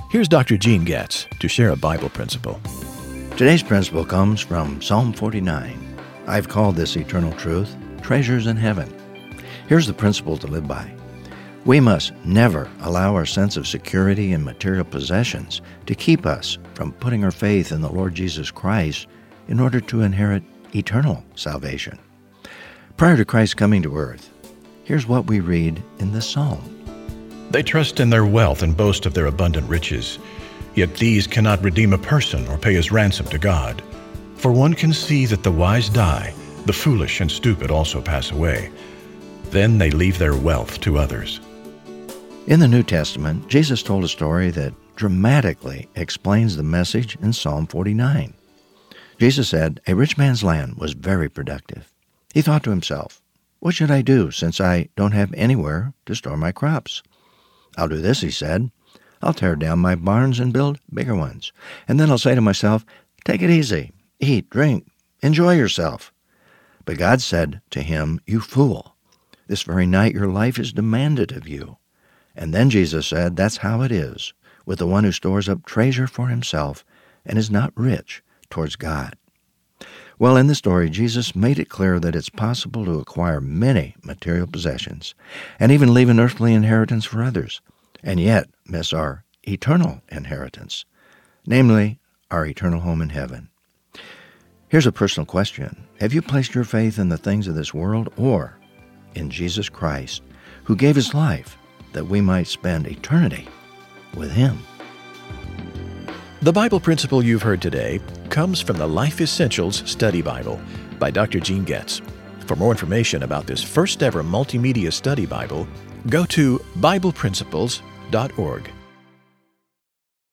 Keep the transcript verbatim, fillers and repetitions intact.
Here's Doctor Gene Getz to share a Bible principle. Today's principle comes from Psalm forty-nine. I've called this eternal truth, treasures in heaven. Here's the principle to live by. We must never allow our sense of security in material possessions to keep us from putting our faith in the Lord Jesus Christ in order to inherit eternal salvation. Prior to Christ's coming to earth, here's what we read in this psalm. They trust in their wealth and boast of their abundant riches. Yet these cannot redeem a person or pay his ransom to God. For one can see that the wise die, the foolish and stupid also pass away. Then they leave their wealth to others. In the New Testament, Jesus told a story that dramatically explains the message in Psalm forty-nine. Jesus said, "A rich man's land was very productive. He thought to himself, 'What should I do since I don't have anywhere to store my crops?' I'll do this," he said. "I'll tear down my barns and build bigger ones. And then I'll say to myself, 'Take it easy. Eat, drink, enjoy yourself.' But God said to him, 'You fool, this very night your life is demanded of you.' And then Jesus said, that's how it is with the one who stores up treasure for himself and is not rich towards God." Well, in the story, Jesus made it clear that it's possible to acquire many material possessions and even leave an earthly inheritance for others, and yet miss our eternal inheritance, namely our eternal home in heaven. Here's a personal question. Have you placed your faith in the things of this world or in Jesus Christ, who gave his life that we might spend eternity with him? The Bible principle you've heard today comes from the Life Essentials Study Bible by Doctor Gene Getz. For more information about this first ever multimedia study Bible, go to Bible Principles dot org.